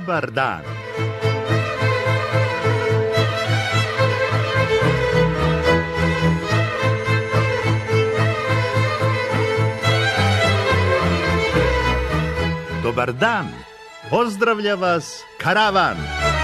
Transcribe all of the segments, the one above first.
Dobar dan. Dobar dan. Pozdravlja vas karavan.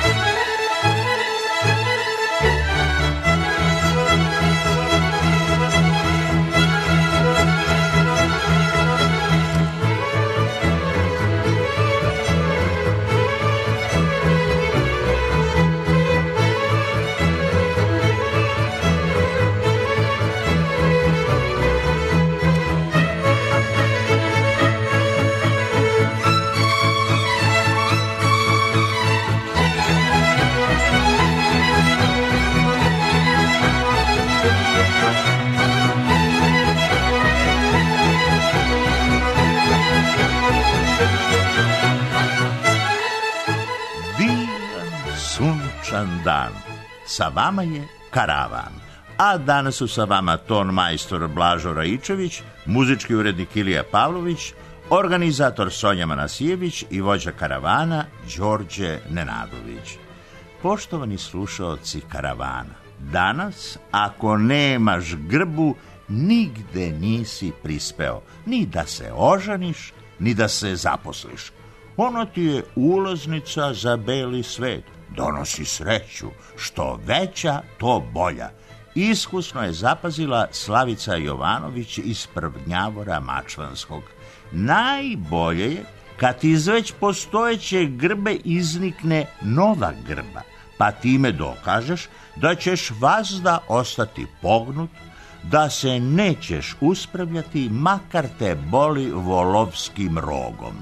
Sunčan dan. Sa vama je karavan. A danas su sa vama ton majstor Blažo Raičević, muzički urednik Ilija Pavlović, organizator Sonja Manasijević i vođa karavana Đorđe Nenadović. Poštovani slušaoci karavana, danas, ako nemaš grbu, nigde nisi prispeo, ni da se oženiš, ni da se zaposliš. Ono ti je ulaznica za beli svet. Donosi sreću, što veća, to bolja. Iskusno je zapazila Slavica Jovanović iz Prvnjavora Mačvanskog. Najbolje je kad iz već postojeće grbe iznikne nova grba, pa time dokažeš da ćeš vazda ostati pognut, da se nećeš uspravljati, makar te boli volovskim rogom.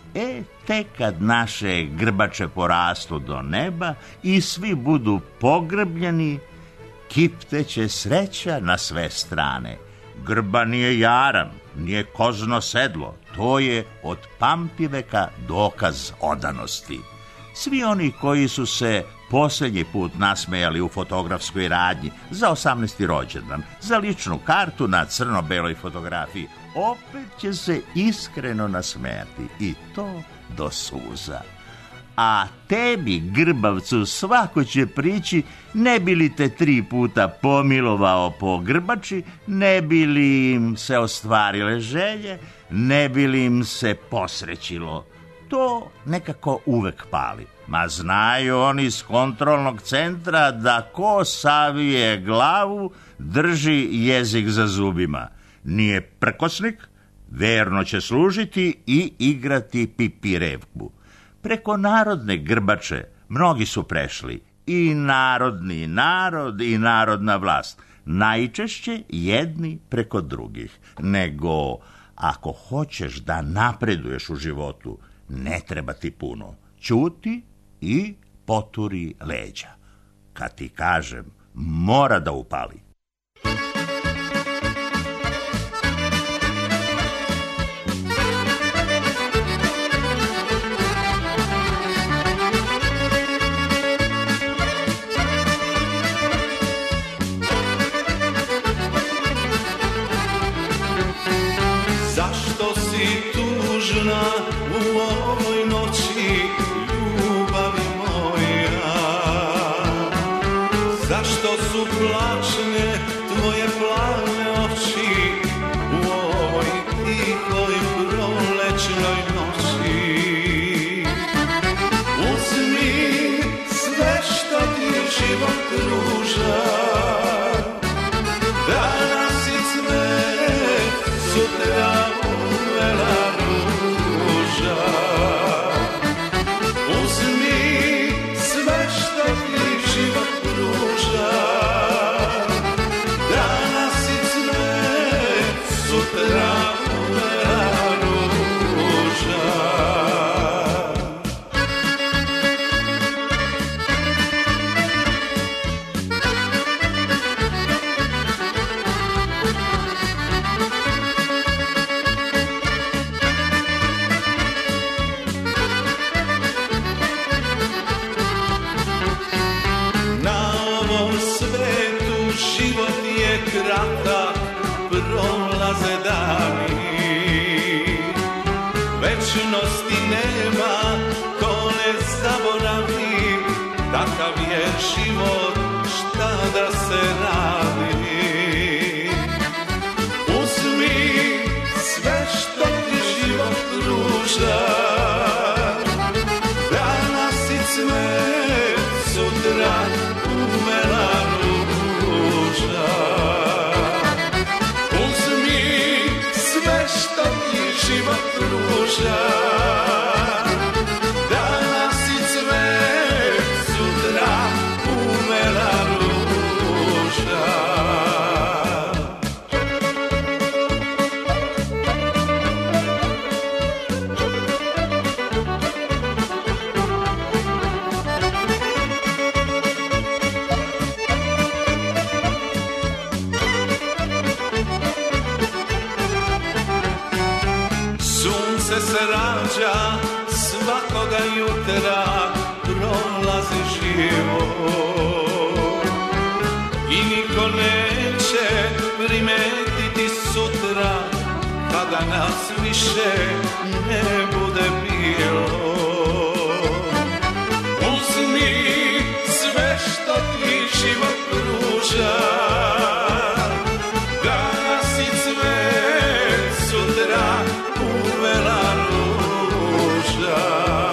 Tek kad naše grbače porastu do neba i svi budu pogrbljeni, kipteće sreća na sve strane. Grba nije jaran, nije kozno sedlo, to je od pamtiveka dokaz odanosti. Svi oni koji su se posljednji put nasmejali u fotografskoj radnji za 18. rođendan, za ličnu kartu na crno-beloj fotografiji, opet će se iskreno nasmejati i to do suza. A tebi, grbavcu, svako će prići, ne bi li te 3 puta pomilovao po grbači, ne bi li im se ostvarile želje, ne bi li im se posrećilo. To nekako uvek pali. Ma znaju oni iz kontrolnog centra da ko savije glavu, drži jezik za zubima. Nije prkosnik, verno će služiti i igrati pipirevku. Preko narodne grbače mnogi su prešli, i narodni narod i narodna vlast, najčešće jedni preko drugih. Nego, ako hoćeš da napreduješ u životu, ne treba ti puno. Ćuti i poturi leđa. Kad ti kažem, mora da upali. Zašto si tužna u ovoj noći, ljubavi moja? Zašto su plačne tvoje plave oči u ovoj tihoj prolećnoj noći? Uzmi sve što ti život pruža, danas i cvet, sutra uvela ruža. Uzmi sve što ti život pruža, danas i cvet, sutra uvela ruža. Kratak prolaze dani, večnosti nema ko ne zaboravim, takav je život, šta da se radi. Uzmi sve što ti život pruža, danas i cvet, sutra umela ruža. Uzmi sve što ti život pruža, danas i cvet, sutra umela ruža. Sunce se rađa svakoga jutra, prolazi život i niko neće primetiti sutra, kada nas više ne bude bilo. Uzmi sve što ti život pruža, danas i cvet, sutra umela ruža.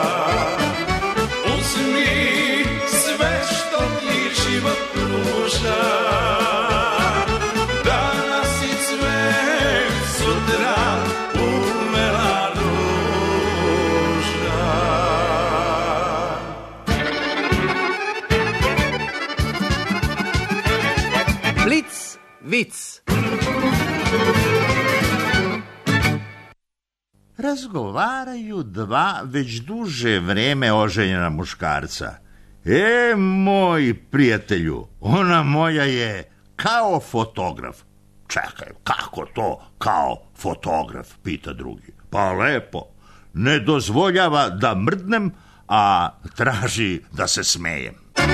Uzmi sve što ti život pruža, danas i cvet, sutra umela ruža. Blic, vic. Razgovaraju dva već duže vreme oženjena muškarca. Moj prijatelju, ona moja je kao fotograf. Čekaj, kako to kao fotograf, pita drugi. Pa lepo, ne dozvoljava da mrdnem, a traži da se smejem.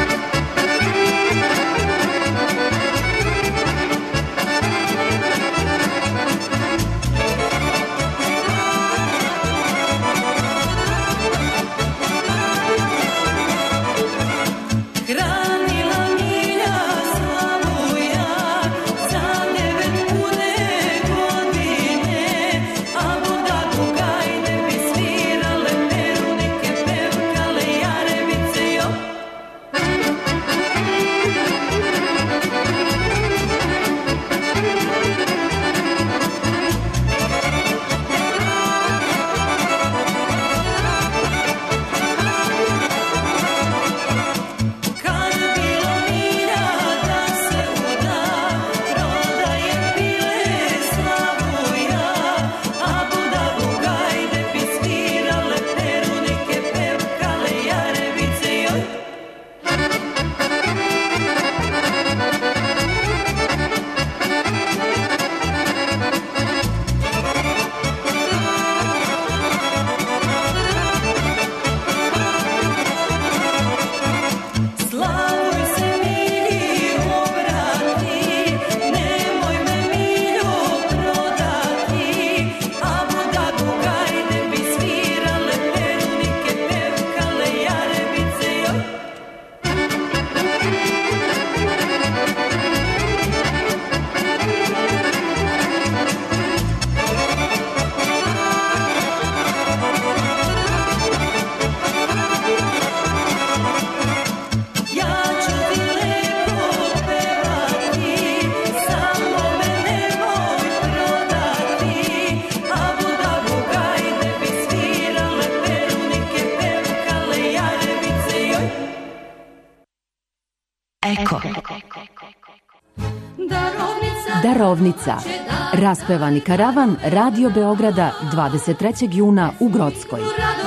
Darovnica. Raspevani karavan Radio Beograda 23. juna u Grockoj.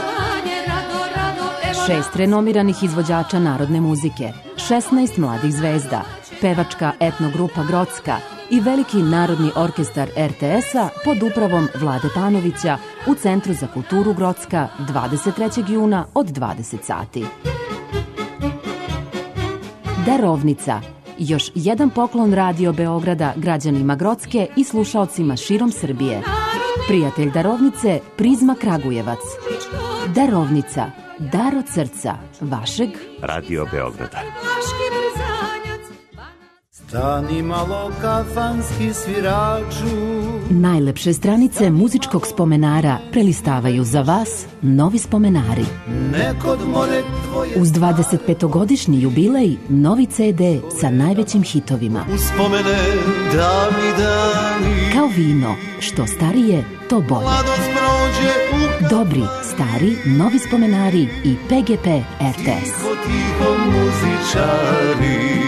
6 renomiranih izvođača narodne muzike, 16 mladih zvezda, pevačka etnogrupa Grocka i veliki narodni orkestar RTS-a pod upravom Vlade Panovića u Centru za kulturu Grocka 23. juna od 20 sati. Darovnica. Još jedan poklon Radio Beograda građanima Grocke i slušaocima širom Srbije. Prijatelj Darovnice, Prizma Kragujevac. Darovnica. Dar od srca, vašeg Radio Beograda. Stani malo kafanski sviraču. Najlepše stranice muzičkog spomenara prelistavaju za vas novi spomenari. Uz 25-godišnji jubilej novi CD sa najvećim hitovima. Uspomene davni dani. Kao vino, što starije, to bolje. Dobri, stari, novi spomenari i PGP RTS. Tiho muzičari.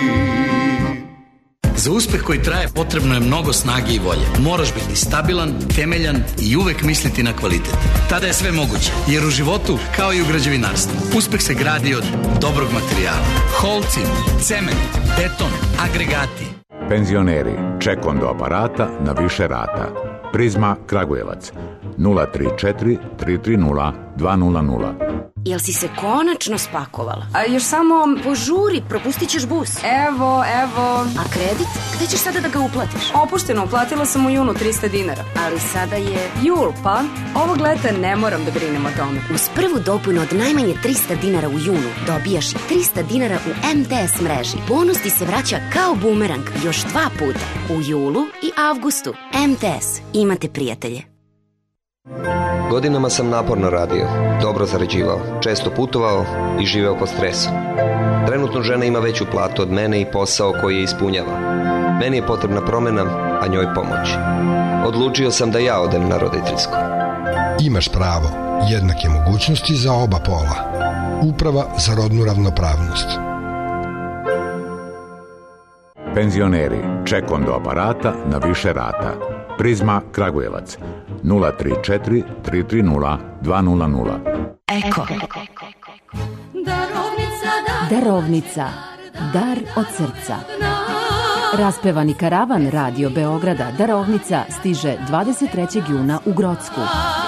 Za uspeh koji traje potrebno je mnogo snage i volje. Moraš biti stabilan, temeljan i uvek misliti na kvalitet. Tada je sve moguće, jer u životu, kao i u građevinarstvu, uspeh se gradi od dobrog materijala. Holcim, cement, beton, agregati. Penzioneri, ček do aparata na više rata. Prizma Kragujevac 034 330 200. Jel si se konačno spakovala? A još samo požuri, propustit ćeš bus. Evo. A kredit? Gde ćeš sada da ga uplatiš? Opušteno, uplatila sam u junu 300 dinara. Ali sada je jul, pa ovog leta ne moram da brinem o tome. Uz prvu dopunu od najmanje 300 dinara u junu dobijaš i 300 dinara u MTS mreži. Bonus ti se vraća kao bumerang još 2 puta. U julu i avgustu. MTS. Imate prijatelje. Godinama sam naporno radio, dobro zarađivao, često putovao i živeo pod stresom. Trenutno žena ima veću platu od mene i posao koji je ispunjava. Meni je potrebna promena, a njoj pomoć. Odlučio sam da ja odem na roditeljsko. Imaš pravo, jednake mogućnosti za oba pola. Uprava za rodnu ravnopravnost. Penzioneri, ček do aparata na više rata. Prizma Kragujevac 034 330 200. Eko. Darovnica. Dar od srca. Raspevani karavan Radio Beograda Darovnica stiže 23. juna u Grocku.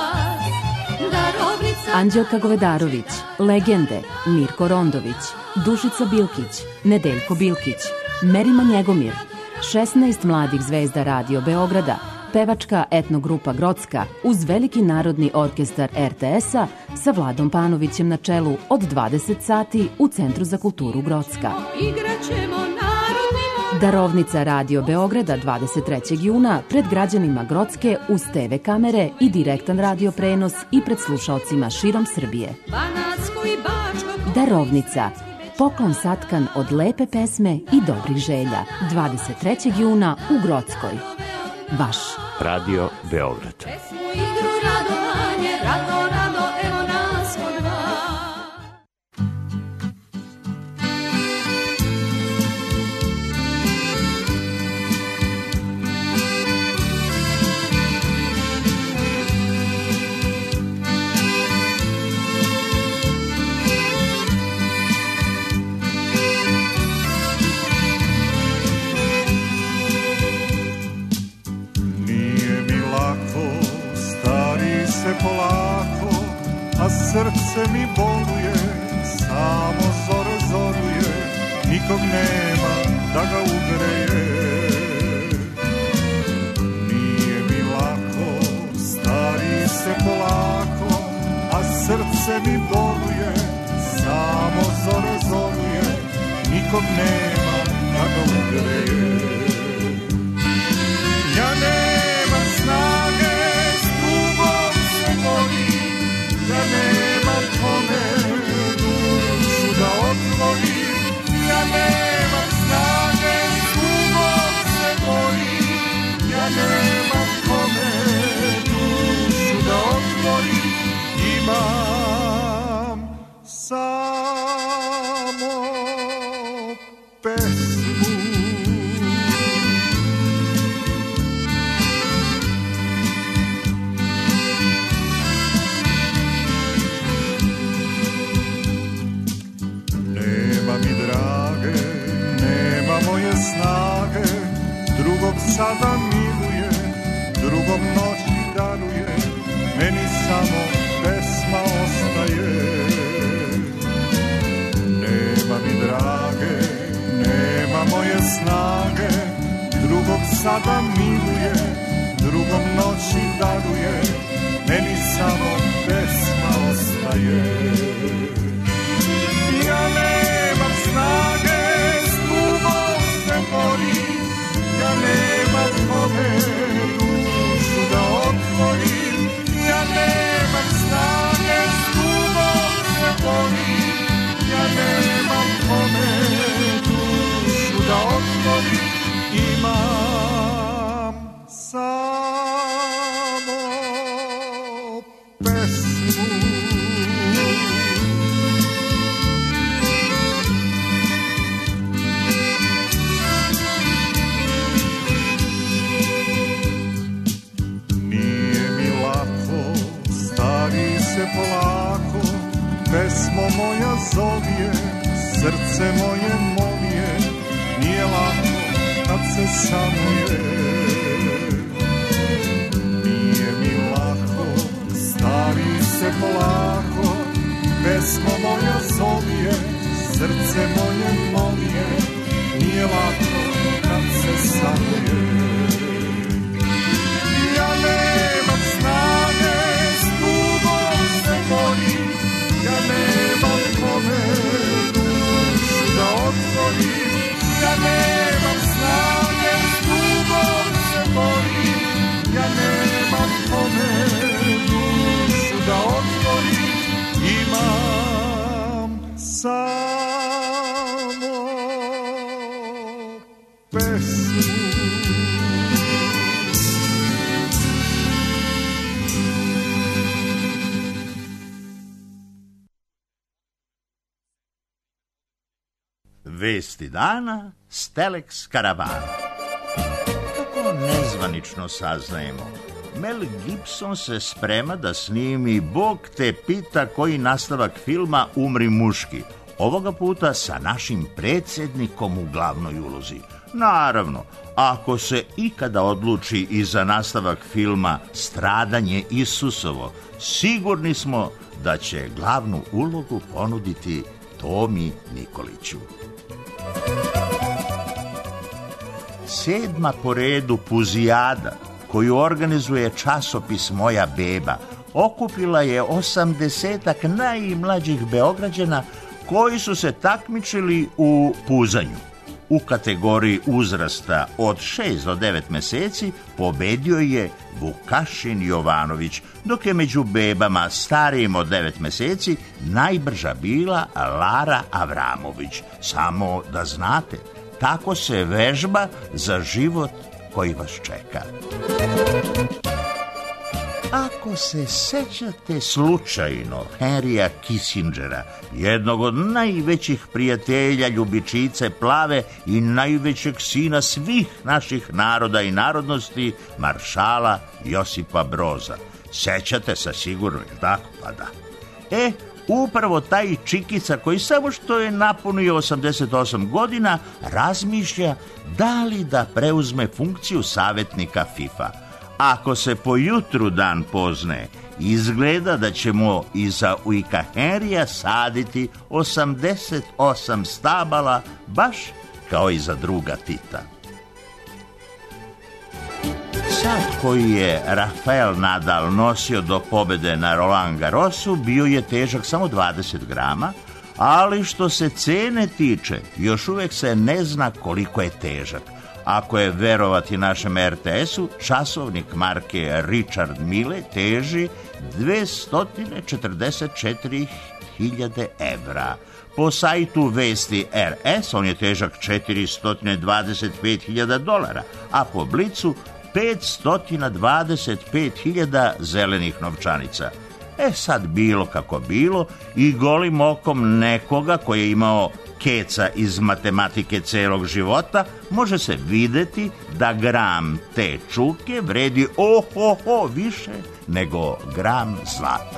Anđelka Govedarović, legende Mirko Rondović, Dušica Bilkić, Nedeljko Bilkić, Merima Njegomir, 16 mladih zvezda Radio Beograda, pevačka etnogrupa Grocka uz veliki narodni orkestar RTS-a sa Vladom Panovićem na čelu od 20 sati u Centru za kulturu Grocka. Darovnica Radio Beograda 23. juna pred građanima Grocke uz TV kamere i direktan radio prenos i pred slušaocima širom Srbije. Darovnica. Poklon satkan od lepe pesme i dobrih želja. 23. juna u Grockoj. Vaš Radio Beograd. Polako, a srce mi boluje, samo zoruje, nikog nema da ga ugreje. Nije mi lako, stari se polako, a srce mi boluje, samo zoruje, nikog nema da ga ugreje. Ja nemam snage, ja nemam kome dušu da otvorim, ja nemam snage, tugom se borim, ja nemam kome dušu da otvorim, imam samo pesmu. Snage, drugog sada miluje, drugom noći daruje, meni samo pesma ostaje. Nema mi drage, nema moje snage, drugog sada miluje, drugom noći daruje, meni samo pesma ostaje. pesmu. Nije mi lako, stari se polako, pesmo moja zovje, srce moje molje, nije lako kad se samuje. Nije mi lako, stari se polako, pesmo moja zovje, srce moje molje, nije lako kad se samuje. Ja nemam snage, s tugom se borim, ja nemam kome dušu da otvorim. Ja nemam snage, s tugom se borim, ja nemam kome dušu da otvorim. Imam samo pesmu. Vesti dana s Telex karavana. Kako nezvanično saznajemo, Mel Gibson se sprema da snimi Bog te pita koji nastavak filma Umri muški, ovoga puta sa našim predsjednikom u glavnoj ulozi. Naravno, ako se ikada odluči i za nastavak filma Stradanje Isusovo, sigurni smo da će glavnu ulogu ponuditi Tomi Nikoliću. 7. po redu Puzijada, koju organizuje časopis Moja beba, okupila je 80-ak najmlađih Beograđana koji su se takmičili u puzanju. U kategoriji uzrasta od 6 do 9 meseci pobedio je Vukašin Jovanović, dok je među bebama starijim od 9 meseci najbrža bila Lara Avramović. Samo da znate, tako se vežba za život koji vas čeka. Ako se sećate slučajno Henrya Kissingera, jednog od najvećih prijatelja ljubičice plave i najvećeg sina svih naših naroda i narodnosti, maršala Josipa Broza. Sećate se sigurno, je tako? Pa da. Upravo taj čikica koji samo što je napunio 88 godina razmišlja da li da preuzme funkciju savjetnika FIFA. Ako se po jutru dan poznaje, izgleda da ćemo iza ujka Henrya saditi 88 stabala, baš kao i za druga Tita. Sat koji je Rafael Nadal nosio do pobede na Roland Garrosu bio je težak samo 20 grama, ali što se cene tiče, još uvijek se ne zna koliko je težak. Ako je verovati našem RTS-u, časovnik marke Richard Mille teži 244.000 evra. Po sajtu Vesti RS on je težak 425.000 dolara, a po Blicu 525.000 zelenih novčanica. Sad bilo kako bilo, i golim okom nekoga koji je imao keca iz matematike celog života može se videti da gram te čuke vredi više nego gram zlata.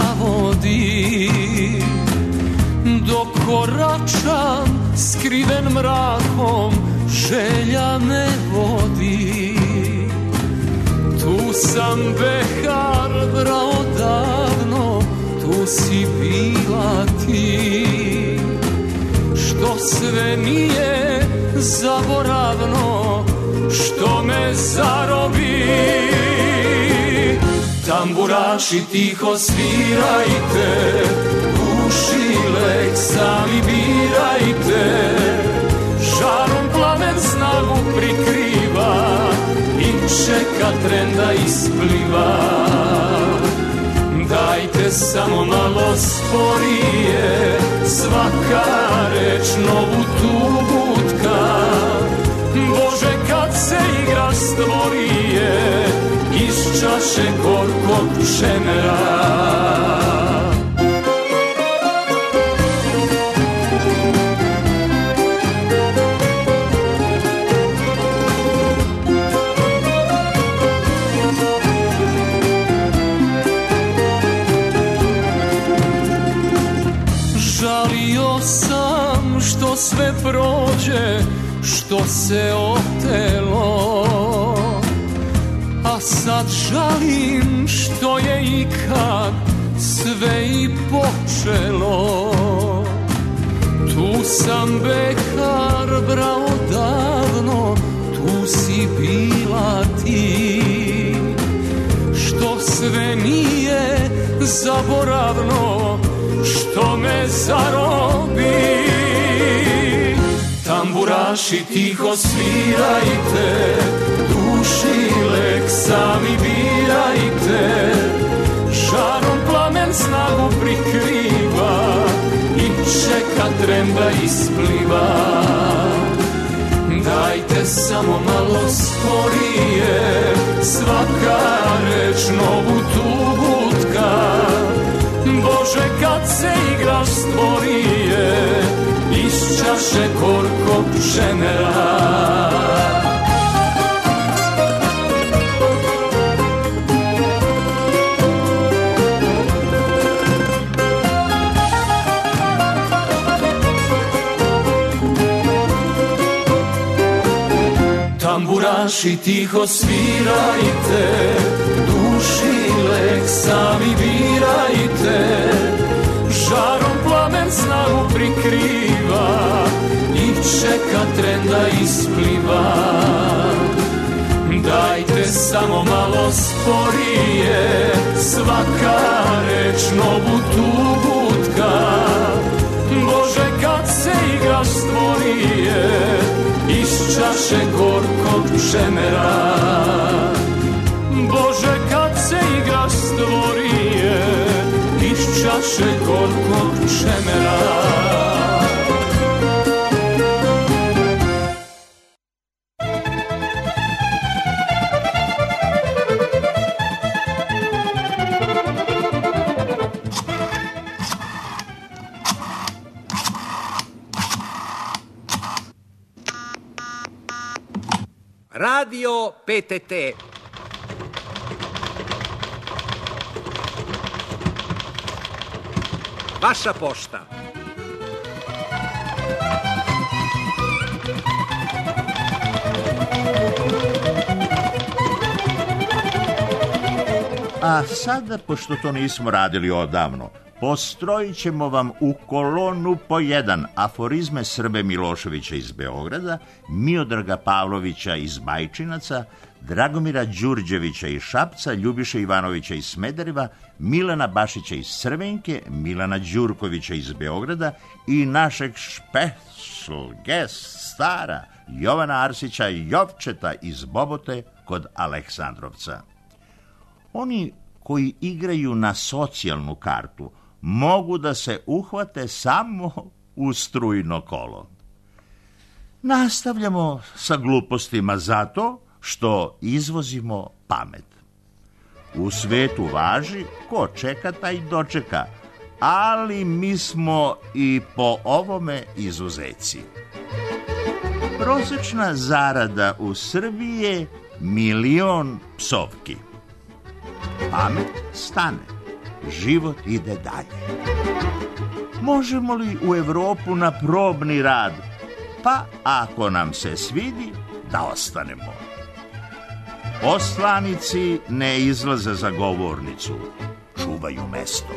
zavodi, dok koračam skriven mrakom, želja me vodi. Tu sam behar brao davno, tu si bila ti, što sve nije zaboravno, što me zarobi. Tamburaši tiho svirajte, uši lek sami birajte, žarom plamen snagu prikriva i čeka tren da ispliva. Dajte samo malo sporije, svaka reč novu tugutka. Bože, kad se igra stvorije, iz čaše gorkog šemera. Žalio sam što sve prođe, što se otelo, a sad žalim što je ikad sve i počelo. Tu sam behar brao davno, tu si bila ti, što sve nije zaboravno, što me zarobi. Tamburaši tiho svirajte, duši lek sami birajte, žarom plamen snagu prikriva i čeka tren da ispliva. Dajte samo malo sporije, svaka reč novu tugutka. Bože, kad se igraš stvorije, iz čaše gorkog šemera. Tamburaši tiho svirajte, duši lek sami birajte, žarom plamen snagu prikriva i čeka tren da ispliva. Dajte samo malo sporije, svaka reč novu tugutka. Bože, kad se igraš stvorije, iz čaše gorkog šemera. Bože, kad se igraš stvorije, iz čaše gorkog šemera. Radio PTT. Vaša pošta. A sada, pošto to nismo radili odavno, postrojit ćemo vam u kolonu po jedan aforizme Srbe Miloševića iz Beograda, Miodraga Pavlovića iz Bajčinaca, Dragomira Đurđevića iz Šapca, Ljubiše Ivanovića iz Smedereva, Milana Bašića iz Crvenke, Milana Đurkovića iz Beograda i našeg special guest stara Jovana Arsića Jovčeta iz Bobote kod Aleksandrovca. Oni koji igraju na socijalnu kartu mogu da se uhvate samo u strujno kolo. Nastavljamo sa glupostima zato što izvozimo pamet. U svetu važi ko čeka taj dočeka, ali mi smo i po ovome izuzeci. Prosečna zarada u Srbiji je 1.000.000 psovki. Pamet stane. život ide dalje. Možemo li u Evropu na probni rad? Pa ako nam se svidi, da ostanemo. Poslanici ne izlaze za govornicu, čuvaju mesto.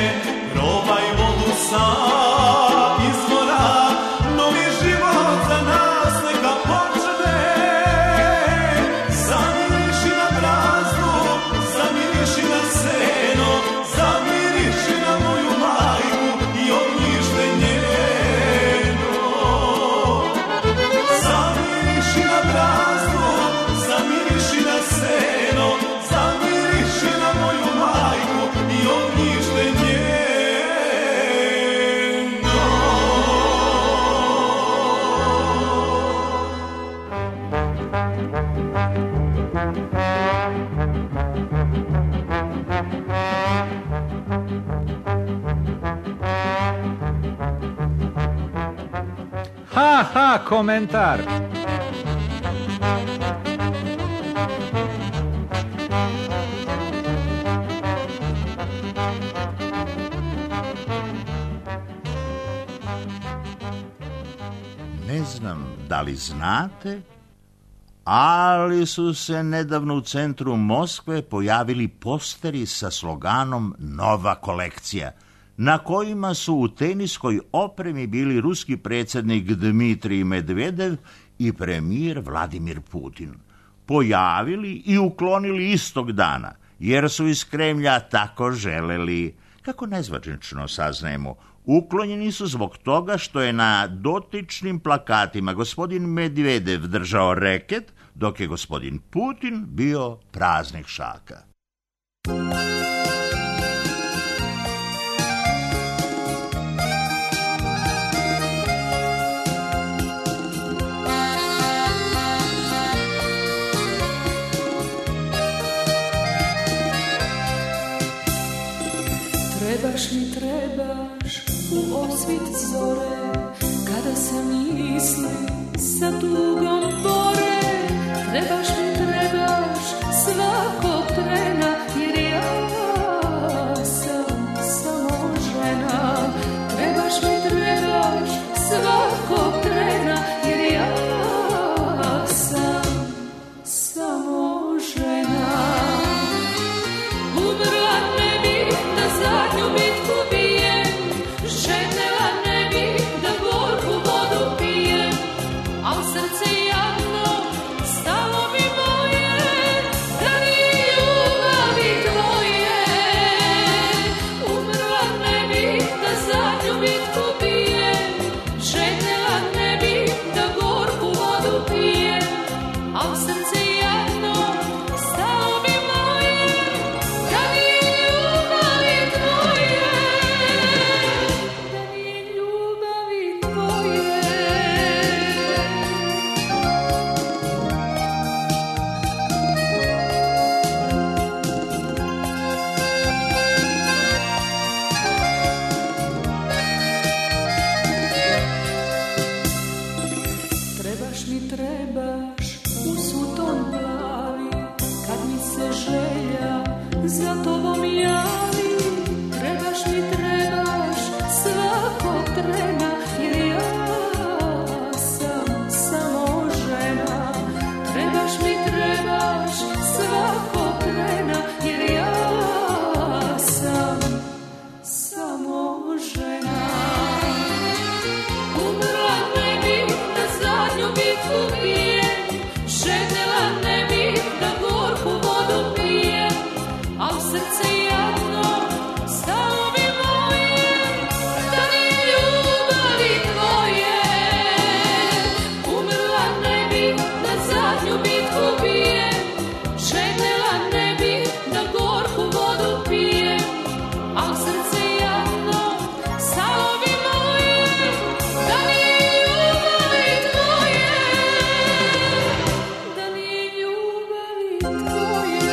Probaj vodu sa izvora, novi život za nas. Ima komentar. Ne znam da li znate, ali su se nedavno u centru Moskve pojavili posteri sa sloganom Nova kolekcija, na kojima su u teniskoj opremi bili ruski predsjednik Dmitrij Medvedev i premijer Vladimir Putin. Pojavili i uklonili istog dana, jer su iz Kremlja tako želeli. Kako nezvanično saznajemo, uklonjeni su zbog toga što je na dotičnim plakatima gospodin Medvedev držao reket, dok je gospodin Putin bio praznih šaka. Trebaš mi, trebaš u osvit zore, kada se misli sa tugom bore. Trebaš mi, trebaš svakog trena, jer ja sam samo žena. Trebaš mi, trebaš svakog trena, jer ja sam samo žena. Umrla ne bi da zadnju bitku bijem, željela ne bi da gorku vodu pijem, al srce jadno stalo mi moje, da nije ljubavi tvoje. Umrla ne bi da zadnju bitku bijem, željela ne bi da gorku vodu pijem, al srce jadno stalo mi moje, da nije ljubavi tvoje, da nije ljubavi tvoje. Trebaš mi, trebaš u suton plavi, kad mi se želja za tobom javi. Trebaš mi, trebaš svakog trena, jer ja sam samo žena. Trebaš mi, trebaš svakog trena, jer ja sam samo žena. Umrla ne bi da zadnju bitku bijem, željela ne bi da gorku vodu pijem, al srce jadno stalo mi moje, da nije ljubavi tvoje. Umrla ne bi da zadnju bitku bijem, željela ne bi da gorku vodu pijem, al srce jadno stalo mi moje, da nije ljubavi tvoje, da nije ljubavi tvoje.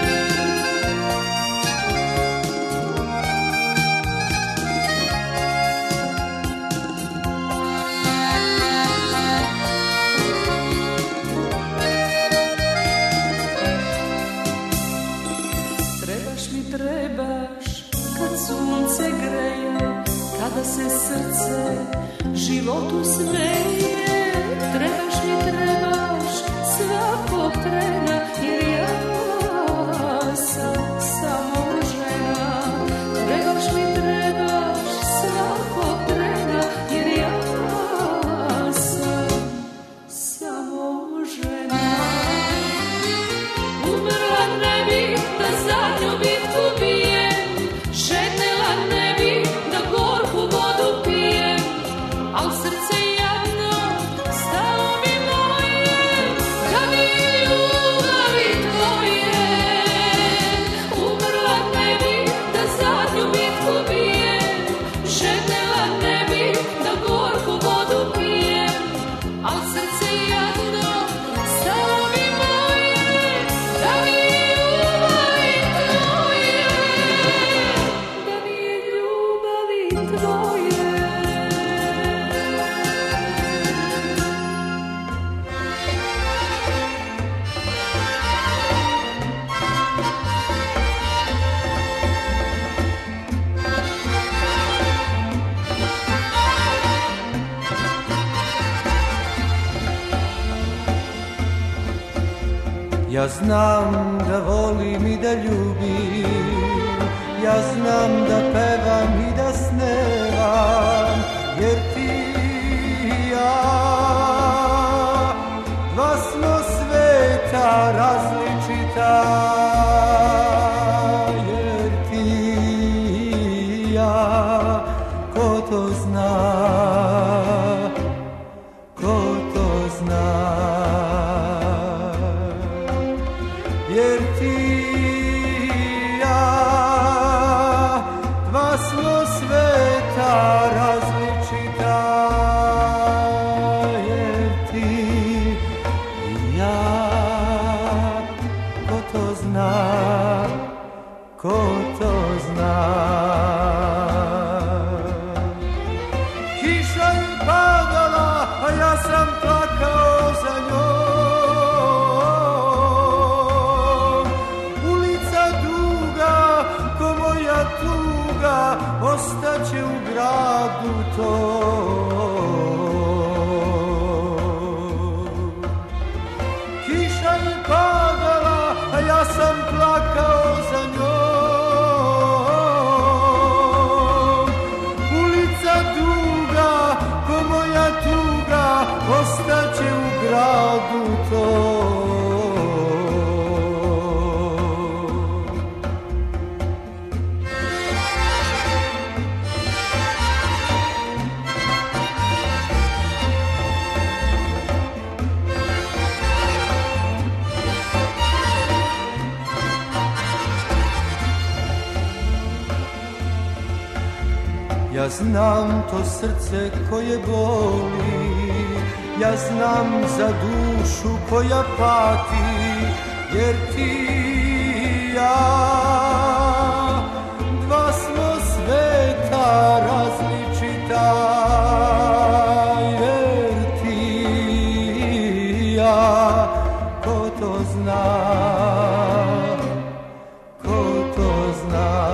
Trebaš mi, trebaš kad sunce greje, kada se srce životu smeje. Trebaš mi, trebaš svakog trena, jer ja sam samo žena. Trebaš mi, trebaš svakog trena, jer ja sam samo žena. Umrla ne bi da zadnju bitku bijem, željela ne bi da gorku vodu pijem, al srce jadno Ja znam da volim i da ljubim, ja znam da pevam i da snevam, jer ti i ja dva smo sveta različita, jer ti i ja, ko to zna, ko to zna. Jer ti i ja, dva smo sveta različita, jer ti i ja, ko to zna, ko to zna. Kiša je padala, a ja sam plakao za njom. Ostaće u gradu tom. Kiša je padala, a ja sam plakao za njom. Ulica duga, ko moja tuga, ostaće u gradu tom. Ja znam to srce koje boli, ja znam za dušu koja pati, jer ti i ja, dva smo sveta različita, jer ti i ja, ko to zna, ko to zna.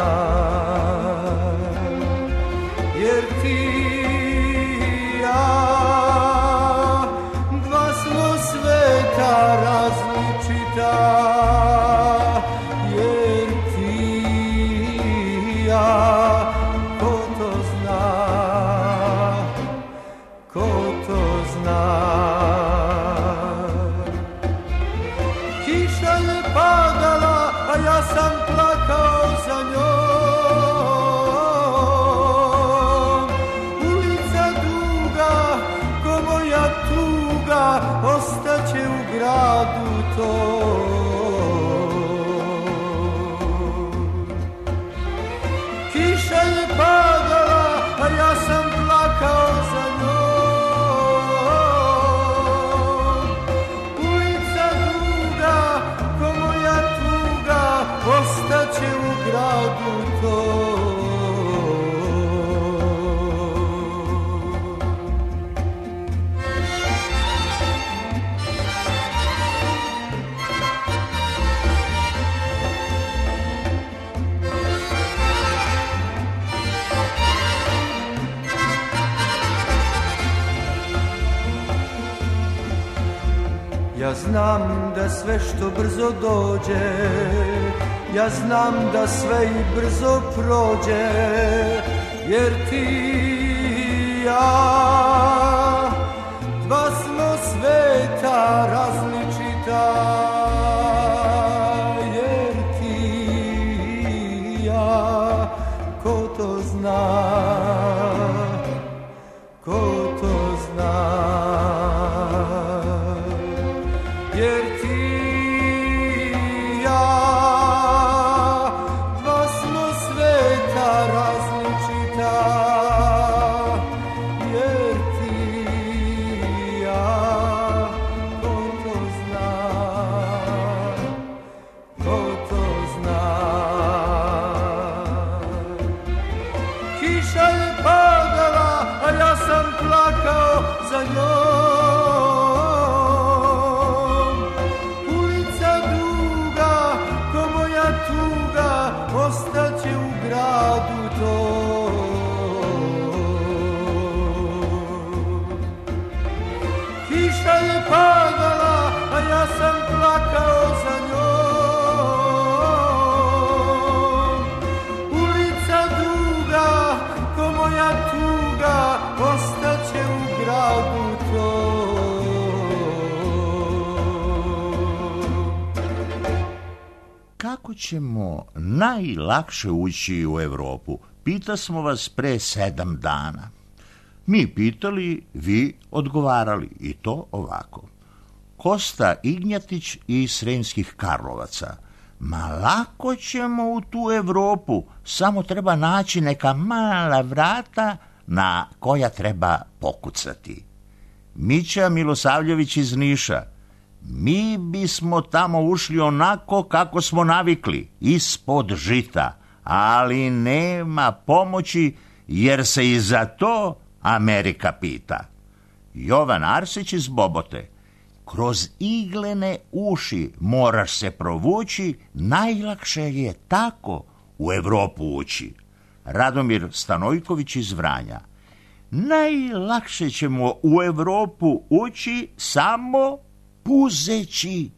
Jer ti i ja, ko to zna, ko to zna. Kiša je padala, a ja sam plakao za njom. Ulica duga, ko moja tuga, ostaće u gradu tom. Kiša je padala, a ja sam plakao za njom. Ulica duga, ko moja tuga, ostaće u gradu tom. Ja znam da sve što brzo dođe, ja znam da sve i brzo prođe, jer ti i ja, dva smo sveta različita, jer ti i ja, ko to zna, ko to zna. Jer ti i ja, dva smo sveta različita, jer ti i ja, ko to zna, ko to zna. Kiša je padala, a ja sam plakao za njom. kako ćemo najlakše ući u Evropu? Pita smo vas pre 7 dana. Mi pitali, vi odgovarali, i to ovako. Kosta Ignjatić iz Sremskih Karlovaca. Ma lako ćemo u tu Evropu, samo treba naći neka mala vrata na koja treba pokucati. Mića Milosavljević iz Niša. Mi bismo tamo ušli onako kako smo navikli, ispod žita, ali nema pomoći jer se i za to Amerika pita. Jovan Arsić iz Bobote. Kroz iglene uši moraš se provući, najlakše je tako u Evropu ući. Radomir Stanojković iz Vranja. Najlakše ćemo u Evropu ući samo puzeći.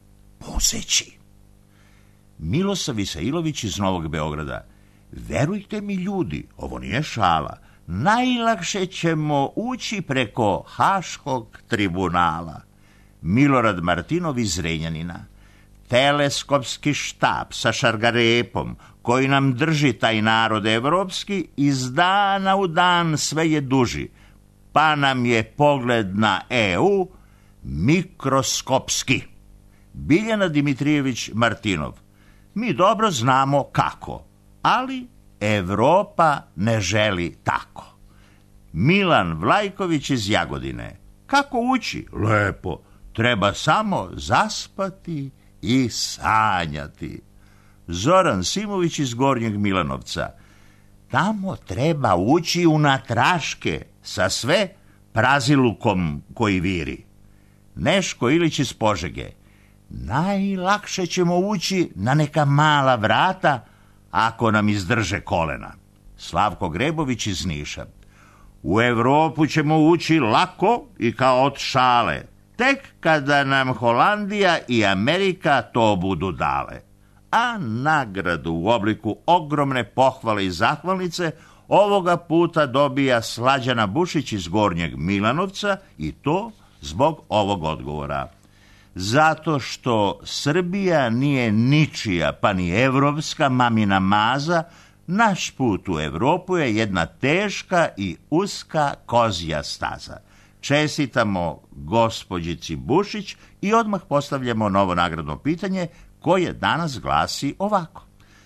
Milosav Isailović iz Novog Beograda. Verujte mi ljudi, ovo nije šala. Najlakše ćemo ući preko Haškog tribunala. Milorad Martinov iz Zrenjanina. Teleskopski štab sa šargarepom koji nam drži taj narod evropski iz dana u dan sve je duži, pa nam je pogled na EU mikroskopski. Biljana Dimitrijević Martinov. Mi dobro znamo kako, ali Evropa ne želi tako. Milan Vlajković iz Jagodine. Kako ući? Lepo. Treba samo zaspati i sanjati. Zoran Simović iz Gornjeg Milanovca. Tamo treba ući u natraške sa sve prazilukom koji viri. Neško Ilić iz Požege. Najlakše ćemo ući na neka mala vrata ako nam izdrže kolena. Slavko Grebović iz Niša. U Evropu ćemo ući lako i kao od šale, tek kada nam Holandija i Amerika to budu dale. A nagradu u obliku ogromne pohvale i zahvalnice ovoga puta dobija Slađana Bušić iz Gornjeg Milanovca, i to zbog ovog odgovora. Zato što Srbija nije ničija, pa ni evropska mamina maza, naš put u Evropu je jedna teška i uska kozja staza. Čestitamo gospođici Bušić i odmah postavljamo novo nagradno pitanje koje danas glasi ovako.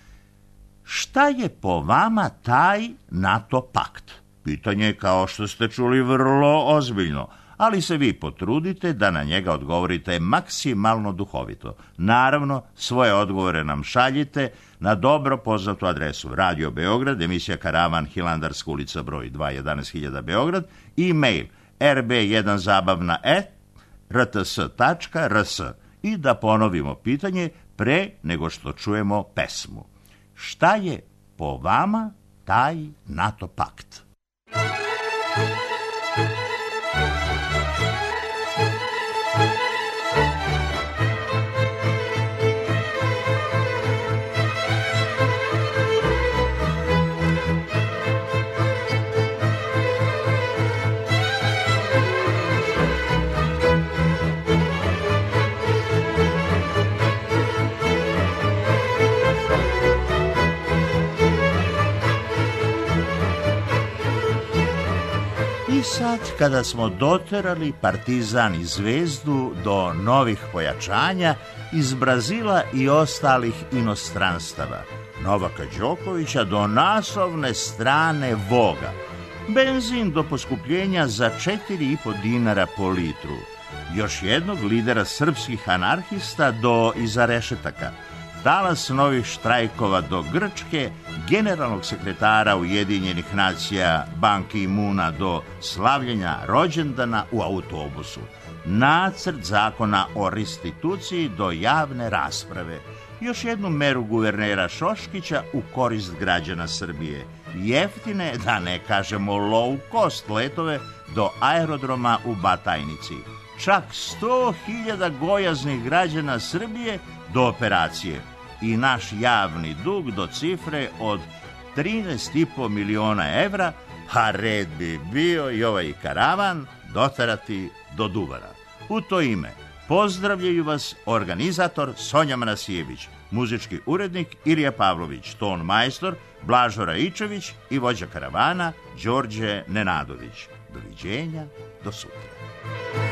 Šta je po vama taj NATO pakt? Pitanje je, kao što ste čuli, vrlo ozbiljno, ali se vi potrudite da na njega odgovorite maksimalno duhovito. Naravno, svoje odgovore nam šaljite na dobro poznatu adresu Radio Beograd, emisija Karavan, Hilandarska ulica broj 2, 11.000 Beograd, e-mail rb1zabavna@rts.rs. I da ponovimo pitanje pre nego što čujemo pesmu. Šta je po vama taj NATO pakt? Sad, kada smo doterali Partizan i Zvezdu do novih pojačanja iz Brazila i ostalih inostranstava, Novaka Đokovića do naslovne strane Voga, benzin do poskupljenja za 4,5 dinara po litru, još jednog lidera srpskih anarhista do iza rešetaka, talas novih štrajkova do Grčke, generalnog sekretara Ujedinjenih nacija Ban Ki-moona do slavljenja rođendana u autobusu, nacrt zakona o restituciji do javne rasprave, još jednu meru guvernera Šoškića u korist građana Srbije, jeftine, da ne kažemo low cost letove do aerodroma u Batajnici, čak 100.000 gojaznih građana Srbije do operacije i naš javni dug do cifre od 13,5 miliona evra, a red bi bio i ovaj karavan doterati do Duvara. U to ime pozdravljaju vas organizator Sonja Manasijević, muzički urednik Ilija Pavlović, ton majstor Blažo Raičević i vođa karavana Đorđe Nenadović. Doviđenja, do sutra.